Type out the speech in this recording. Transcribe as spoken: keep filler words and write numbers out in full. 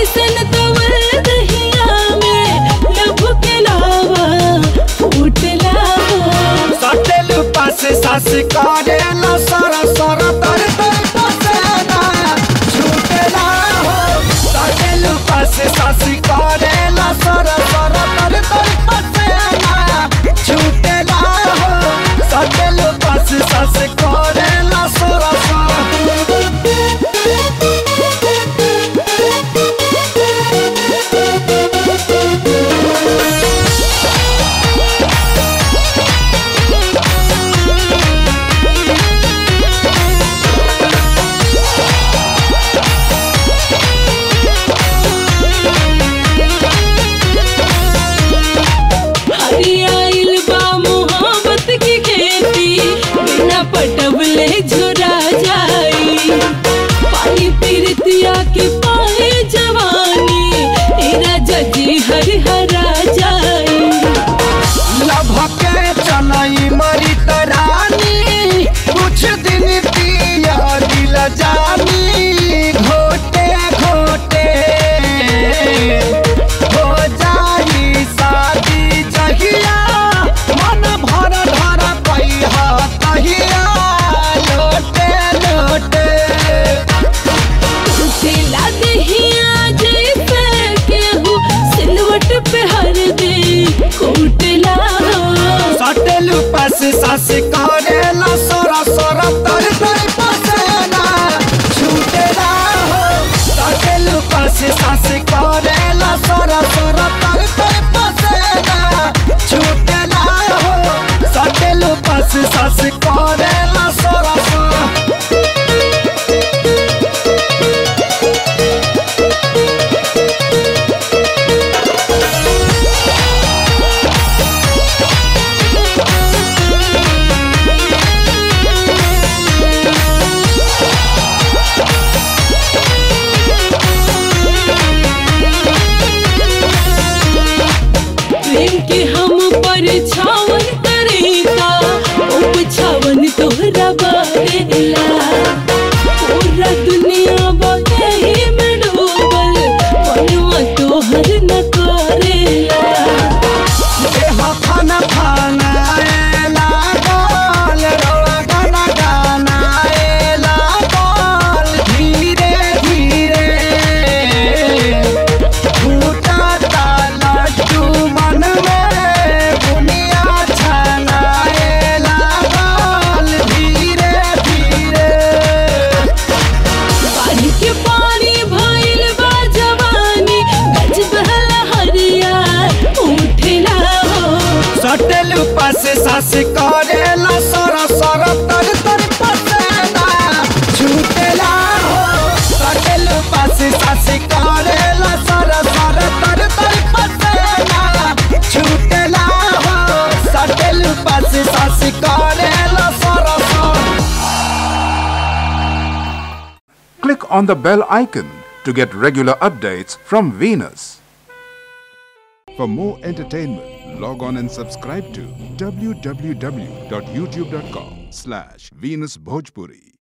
ऐसन तवर दहिया में लब के लावा फूटला सटेलू पास सास करेला सर सर तर तर पसेना छूटेला हो सटेलू पास सास करेला सर सर तर तर पसेना छूटेला हो सटेलू पास सास करेला सर सर पटवले झुरा जाई पानी पीरतिया के पाए जवानी तेरा जजी हर हरा जाई लभके चनई मरी तरानी कुछ दिन पिया दिल जानी घोटे घोटे हो जाई शादी जहिया मन भर धर पैहा कहिया लोटे लोटे उठेला दहिया जैसे केहू सिलवट पे हर दे कूटला सटेलू पास सास करेला सर सर तर तर पसेना छूटेला हो सटेलू पास सास करेला सर सर तर तर पसेना छूटेला हो सटेलू पास सास करेला सर सर प्रेम के हम पर छावन करेगा उप छावन तोहरा बारेला पूरा दुनिया बहे में डूबल मनवा तोहर न करेला देह खाना खाना एला बोल रोड़ा गाना गाना एला बोल धीरे धीरे फूटा लड्डू मन में बुनिया छाना एला बोल धीरे धीरे पानी के पानी भइल बा जवानी गज बहला हरिया उठेला हो सटेलू पास सास करेला सर सर तर तर पसेना छूटेला हो सटेलू पास सास करेला सर सर तर तर पसेना छूटेला हो सटेलू पास सास करेला सर सर Click on the bell icon to get regular updates from Venus. For more entertainment, log on and subscribe to w w w dot youtube dot com slash Venus Bhojpuri.